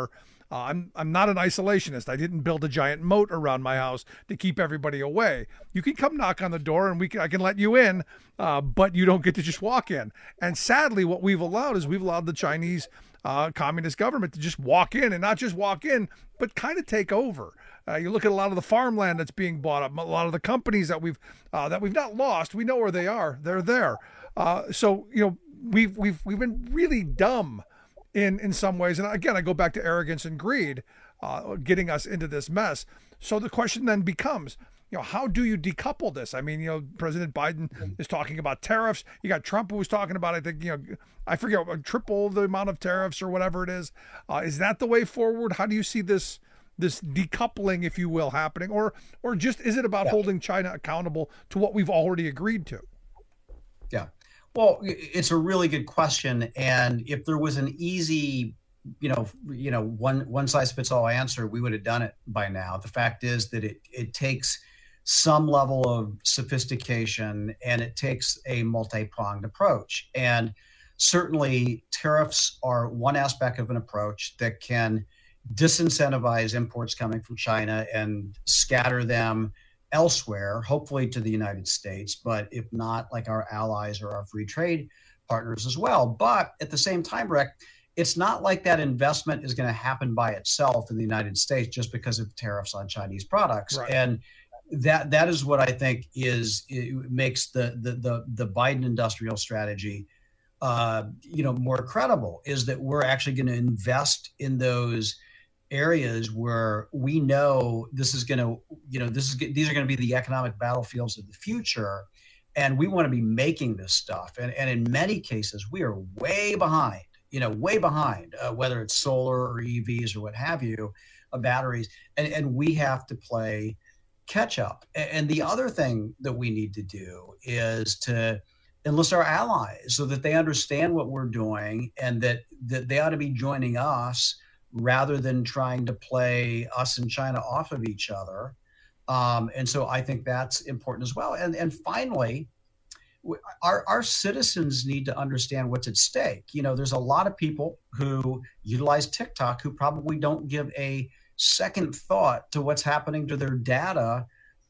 Uh, I'm I'm not an isolationist. I didn't build a giant moat around my house to keep everybody away. You can come knock on the door, and we can, I can let you in, uh, but you don't get to just walk in. And sadly, what we've allowed is we've allowed the Chinese uh, communist government to just walk in, and not just walk in, but kind of take over. Uh, you look at a lot of the farmland that's being bought up, a lot of the companies that we've uh, that we've not lost. We know where they are. They're there. Uh, so you know we've we've we've been really dumb in in some ways. And again, I go back to arrogance and greed, uh, getting us into this mess. So the question then becomes, you know, how do you decouple this? I mean, you know, President Biden is talking about tariffs. You got Trump who was talking about, I think, you know, I forget, triple the amount of tariffs or whatever it is. Uh, is that the way forward? How do you see this this decoupling, if you will, happening? Or or just is it about yeah. holding China accountable to what we've already agreed to? Yeah. Well, it's a really good question. And if there was an easy, you know, you know, one one size fits all answer, we would have done it by now. The fact is that it it takes some level of sophistication, and it takes a multi-pronged approach. And certainly tariffs are one aspect of an approach that can disincentivize imports coming from China and scatter them elsewhere, hopefully to the United States, but if not, like our allies or our free trade partners as well. But at the same time, Rick, it's not like that investment is going to happen by itself in the United States just because of tariffs on Chinese products. Right. And that that is what I think is it makes the the the, the Biden industrial strategy uh, you know, more credible, is that we're actually going to invest in those areas where we know this is going to, you know, this is these are going to be the economic battlefields of the future, and we want to be making this stuff. And and in many cases, we are way behind, you know, way behind, uh, whether it's solar or E Vs or what have you, uh, batteries, and and we have to play catch up. And the other thing that we need to do is to enlist our allies so that they understand what we're doing, and that that they ought to be joining us, rather than trying to play us and China off of each other. Um, and so I think that's important as well. And and finally, our, our citizens need to understand what's at stake. You know, there's a lot of people who utilize TikTok who probably don't give a second thought to what's happening to their data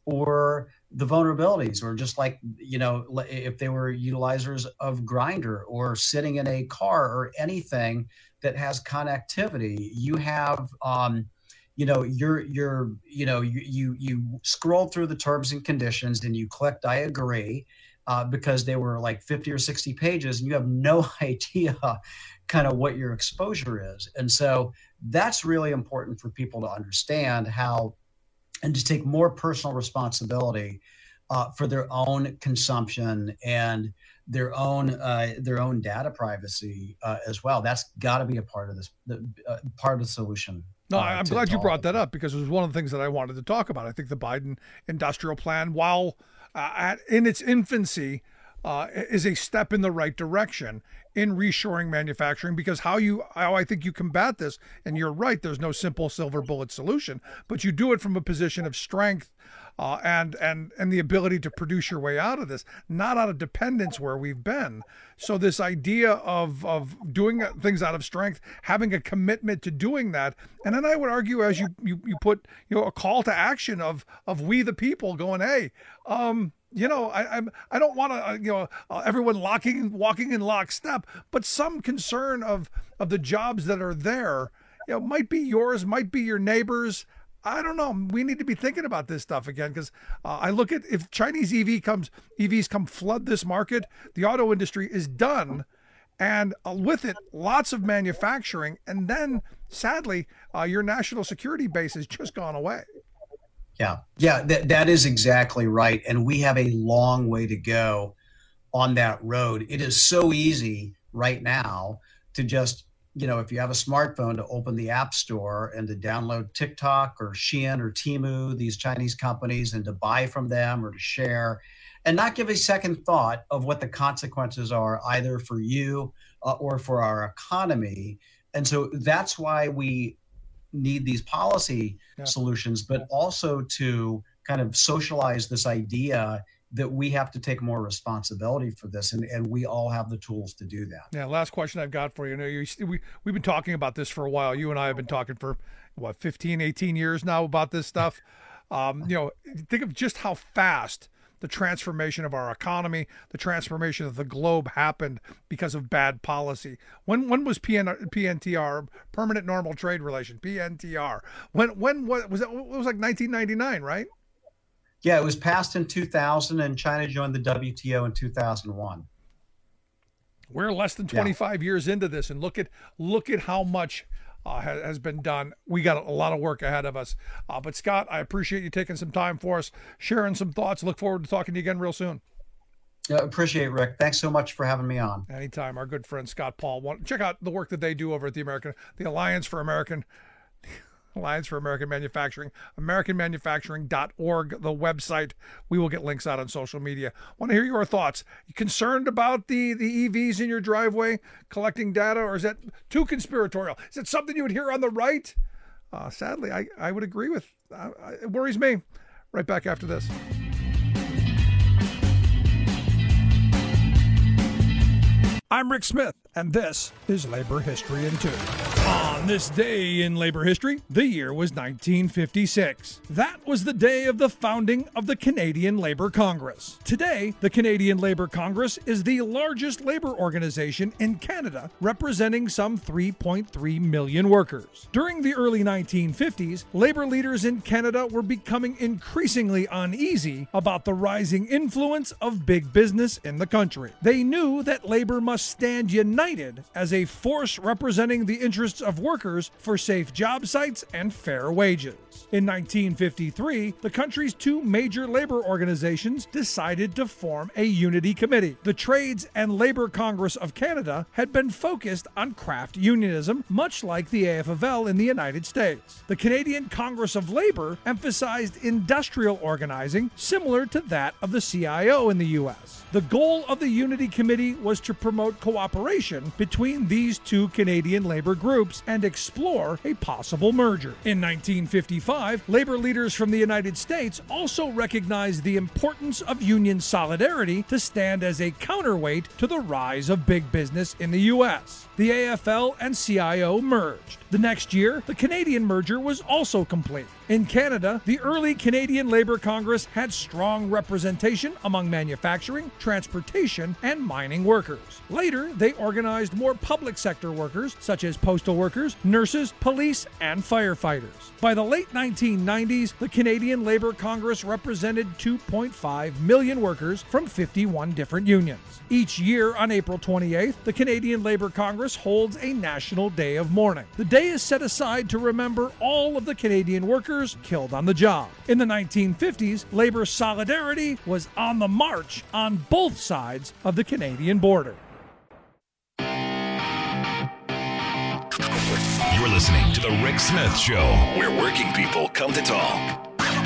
or the vulnerabilities, or just like, you know, if they were utilizers of Grindr or sitting in a car or anything that has connectivity. You have, um, you know, you're, you're, you know, you, you, you scroll through the terms and conditions and you clicked, I agree, uh, because they were like fifty or sixty pages, and you have no idea kind of what your exposure is. And so that's really important for people to understand how, and to take more personal responsibility uh, for their own consumption and their own uh, their own data privacy uh, as well. That's got to be a part of this, the, uh, part of the solution. No, uh, I'm glad you brought that up, because it was one of the things that I wanted to talk about. I think the Biden industrial plan, while uh, at, in its infancy, uh, is a step in the right direction in reshoring manufacturing, because how you how I think you combat this, and you're right, there's no simple silver bullet solution, but you do it from a position of strength uh, and and and the ability to produce your way out of this, not out of dependence where we've been. So this idea of of doing things out of strength, having a commitment to doing that, and then I would argue, as you you, you put, you know, a call to action of of we the people going, hey, um, you know, I I'm, I don't want to, uh, you know, uh, everyone locking walking in lockstep, but some concern of of the jobs that are there, you know, might be yours, might be your neighbors. I don't know. We need to be thinking about this stuff again, because uh, I look at, if Chinese E V comes, E Vs come flood this market, the auto industry is done, and uh, with it, lots of manufacturing, and then sadly, uh, your national security base has just gone away. Yeah, yeah, that, that is exactly right. And we have a long way to go on that road. It is so easy right now to just, you know, if you have a smartphone, to open the App Store and to download TikTok or Shein or Temu, these Chinese companies, and to buy from them or to share, and not give a second thought of what the consequences are either for you uh, or for our economy. And so that's why we need these policy yeah. solutions, but also to kind of socialize this idea that we have to take more responsibility for this, and, and we all have the tools to do that. Yeah, last question I've got for you. You know, you, we, we've been talking about this for a while. You and I have been talking for, what, fifteen, eighteen years now about this stuff. Um, you know, think of just how fast the transformation of our economy, the transformation of the globe happened because of bad policy. When when was P N, P N T R, Permanent Normal Trade Relation, P N T R? When when what was that? It was like nineteen ninety-nine, right? Yeah, it was passed in two thousand, and China joined the W T O in two thousand one. We're less than twenty-five yeah. years into this, and look at look at how much uh, has, has been done. We got a lot of work ahead of us. Uh, but Scott, I appreciate you taking some time for us, sharing some thoughts. Look forward to talking to you again real soon. Yeah, appreciate it, Rick. Thanks so much for having me on. Anytime. Our good friend Scott Paul. Check out the work that they do over at the American, the Alliance for American. Alliance for American Manufacturing, american manufacturing dot org, the website. We will get links out on social media. Want to hear your thoughts. You concerned about the, the E Vs in your driveway collecting data, or is that too conspiratorial? Is it something you would hear on the right? Uh, sadly, I, I would agree with. Uh, it worries me. Right back after this. I'm Rick Smith, and this is Labor History in Two. On this day in labor history, the year was nineteen fifty-six. That was the day of the founding of the Canadian Labour Congress. Today, the Canadian Labour Congress is the largest labor organization in Canada, representing some three point three million workers. During the early nineteen fifties, labor leaders in Canada were becoming increasingly uneasy about the rising influence of big business in the country. They knew that labor must stand united as a force representing the interests of workers for safe job sites and fair wages. In nineteen fifty-three, the country's two major labor organizations decided to form a unity committee. The Trades and Labor Congress of Canada had been focused on craft unionism, much like the A F L L in the United States. The Canadian Congress of Labor emphasized industrial organizing, similar to that of the C I O in the U S. The goal of the Unity Committee was to promote cooperation between these two Canadian labor groups and explore a possible merger. In nineteen fifty-five, labor leaders from the United States also recognized the importance of union solidarity to stand as a counterweight to the rise of big business in the U S. The A F L and C I O merged. The next year, the Canadian merger was also complete. In Canada, the early Canadian Labour Congress had strong representation among manufacturing, transportation, and mining workers. Later, they organized more public sector workers, such as postal workers, nurses, police, and firefighters. By the late nineteen nineties, the Canadian Labour Congress represented two point five million workers from fifty-one different unions. Each year on April twenty-eighth, the Canadian Labour Congress holds a National Day of Mourning. The day is set aside to remember all of the Canadian workers killed on the job. In the nineteen fifties, labor solidarity was on the march on both sides of the Canadian border. You're listening to The Rick Smith Show, where working people come to talk.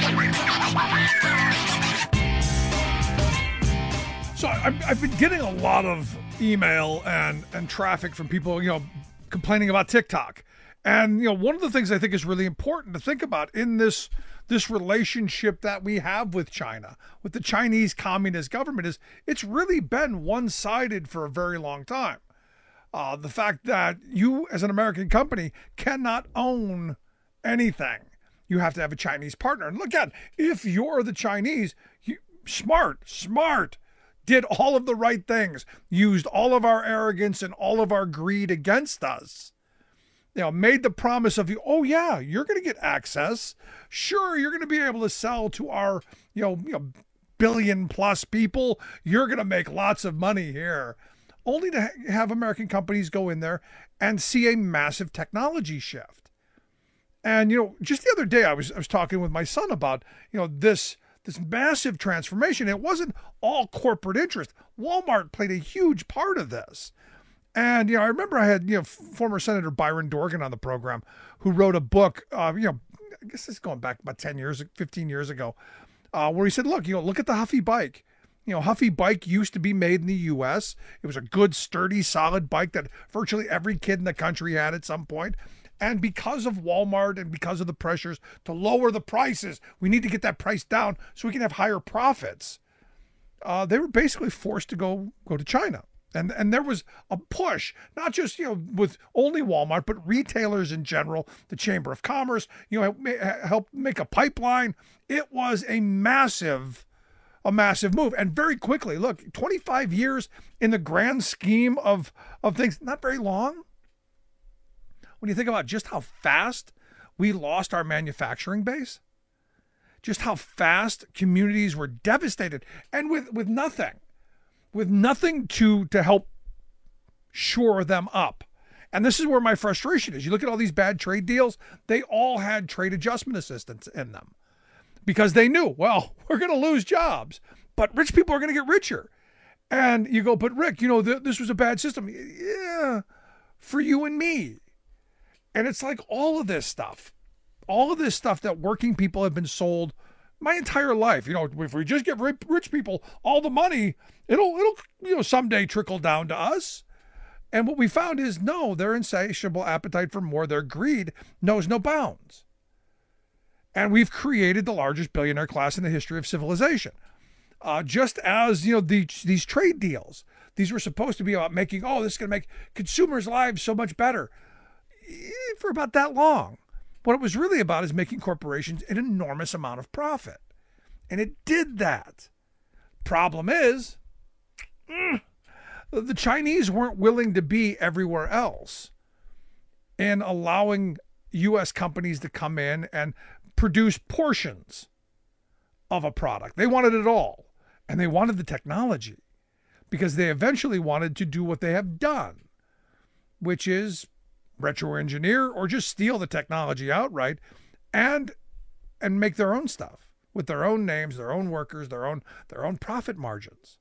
So I've, I've been getting a lot of email and, and traffic from people, you know, complaining about TikTok. And, you know, one of the things I think is really important to think about in this this relationship that we have with China, with the Chinese Communist government, is it's really been one-sided for a very long time. Uh, the fact that you, as an American company, cannot own anything. You have to have a Chinese partner. And look at, if you're the Chinese, you, smart, smart, did all of the right things, used all of our arrogance and all of our greed against us. You know, made the promise of, oh yeah, you're going to get access. Sure, you're going to be able to sell to our, you know, you know, billion plus people. You're going to make lots of money here. Only to ha- have American companies go in there and see a massive technology shift. And, you know, just the other day I was I was talking with my son about, you know, this this massive transformation. It wasn't all corporate interest. Walmart played a huge part of this. And, you know, I remember I had, you know, former Senator Byron Dorgan on the program, who wrote a book, uh, you know, I guess this is going back about ten years, fifteen years ago, uh, where he said, look, you know, look at the Huffy bike. You know, Huffy bike used to be made in the U S. It was a good, sturdy, solid bike that virtually every kid in the country had at some point. And because of Walmart and because of the pressures to lower the prices, we need to get that price down so we can have higher profits. uh, they were basically forced to go go to China. And and there was a push, not just, you know, with only Walmart, but retailers in general, the Chamber of Commerce, you know, helped make a pipeline. It was a massive, a massive move. And very quickly, look, twenty-five years in the grand scheme of, of things, not very long. When you think about just how fast we lost our manufacturing base, just how fast communities were devastated, and with, with nothing. with nothing to to help shore them up. And this is where my frustration is. You look at all these bad trade deals, they all had trade adjustment assistance in them because they knew, well, we're going to lose jobs, but rich people are going to get richer. And you go, but Rick, you know, th- this was a bad system. Yeah, for you and me. And it's like all of this stuff, all of this stuff that working people have been sold my entire life. You know, if we just give rich people all the money, it'll, it'll, you know, someday trickle down to us. And what we found is, no, their insatiable appetite for more, their greed knows no bounds. And we've created the largest billionaire class in the history of civilization. Uh, just as, you know, the, these trade deals, these were supposed to be about making, oh, this is going to make consumers' lives so much better for about that long. What it was really about is making corporations an enormous amount of profit. And it did that. Problem is, mm, the Chinese weren't willing to be everywhere else and allowing U S companies to come in and produce portions of a product. They wanted it all. And they wanted the technology because they eventually wanted to do what they have done, which is retro-engineer or just steal the technology outright and and make their own stuff with their own names, their own workers, their own their own profit margins.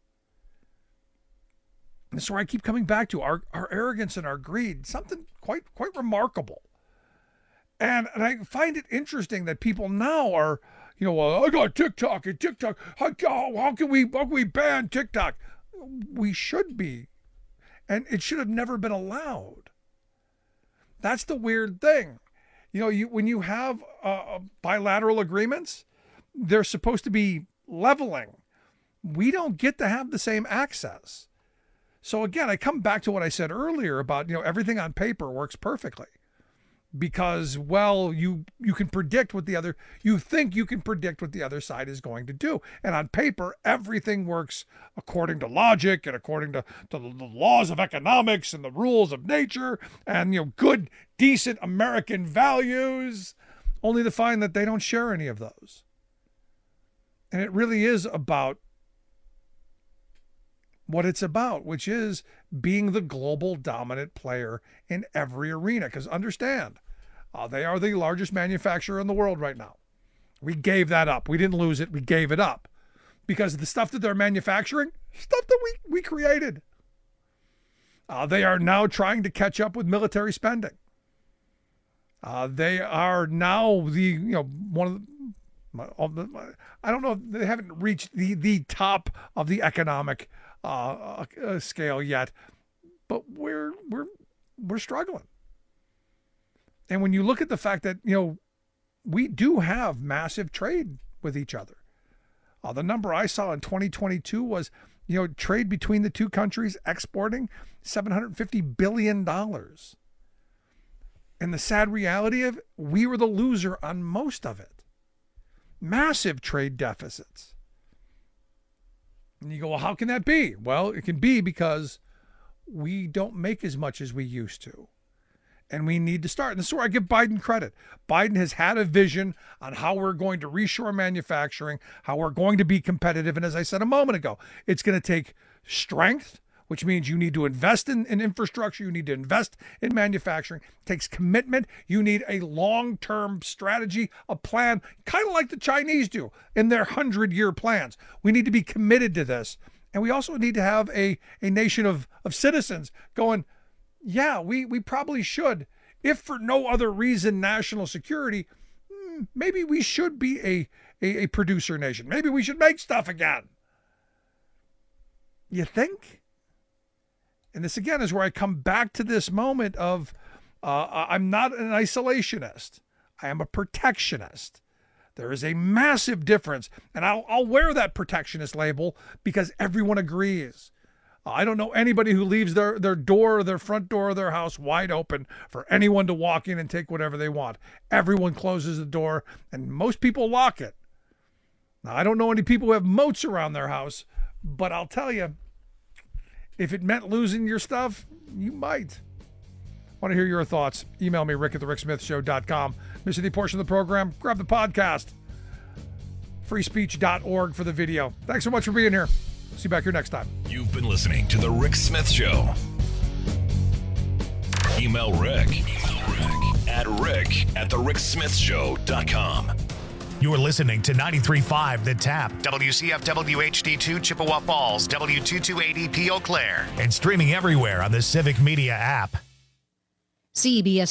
And so I keep coming back to our, our arrogance and our greed, something quite quite remarkable. And and I find it interesting that people now are, you know, well, I got TikTok and TikTok. How, how can we how can we ban TikTok? We should be, and it should have never been allowed. That's the weird thing. You know, you when you have uh, bilateral agreements, they're supposed to be leveling. We don't get to have the same access. So again, I come back to what I said earlier about, you know, everything on paper works perfectly because, well, you you can predict what the other, you think you can predict what the other side is going to do. And on paper, everything works according to logic and according to, to the laws of economics and the rules of nature and, you know, good, decent American values, only to find that they don't share any of those. And it really is about what it's about, which is being the global dominant player in every arena. Because understand, uh, they are the largest manufacturer in the world right now. We gave that up. We didn't lose it. We gave it up because the stuff that they're manufacturing, stuff that we, we created. Uh, they are now trying to catch up with military spending. Uh, they are now the, you know, one of the, I don't know, they haven't reached the, the top of the economic uh, uh, scale yet, but we're, we're, we're struggling. And when you look at the fact that, you know, we do have massive trade with each other. Uh, the number I saw in twenty twenty-two was, you know, trade between the two countries exporting seven hundred fifty billion dollars. And the sad reality of it, we were the loser on most of it. Massive trade deficits. And you go, well, how can that be? Well, it can be because we don't make as much as we used to. And we need to start. And this is where I give Biden credit. Biden has had a vision on how we're going to reshore manufacturing, how we're going to be competitive. And as I said a moment ago, it's going to take strength, which means you need to invest in, in infrastructure. You need to invest in manufacturing. It takes commitment. You need a long-term strategy, a plan, kind of like the Chinese do in their hundred-year plans. We need to be committed to this. And we also need to have a, a nation of, of citizens going, yeah, we, we probably should. If for no other reason, national security, maybe we should be a, a, a producer nation. Maybe we should make stuff again. You think? And this, again, is where I come back to this moment of uh, I'm not an isolationist. I am a protectionist. There is a massive difference. And I'll, I'll wear that protectionist label because everyone agrees. I don't know anybody who leaves their, their door, their front door of their house wide open for anyone to walk in and take whatever they want. Everyone closes the door, and most people lock it. Now, I don't know any people who have moats around their house, but I'll tell you, if it meant losing your stuff, you might. I want to hear your thoughts. Email me, rick at the rick smith show dot com. Miss any portion of the program? Grab the podcast. free speech dot org for the video. Thanks so much for being here. See you back here next time. You've been listening to The Rick Smith Show. Email Rick, Email Rick at rick at the rick smith show dot com. You're listening to ninety-three point five The Tap, W C F W H D two Chippewa Falls, W two two eight E P Eau Claire, and streaming everywhere on the Civic Media app. C B S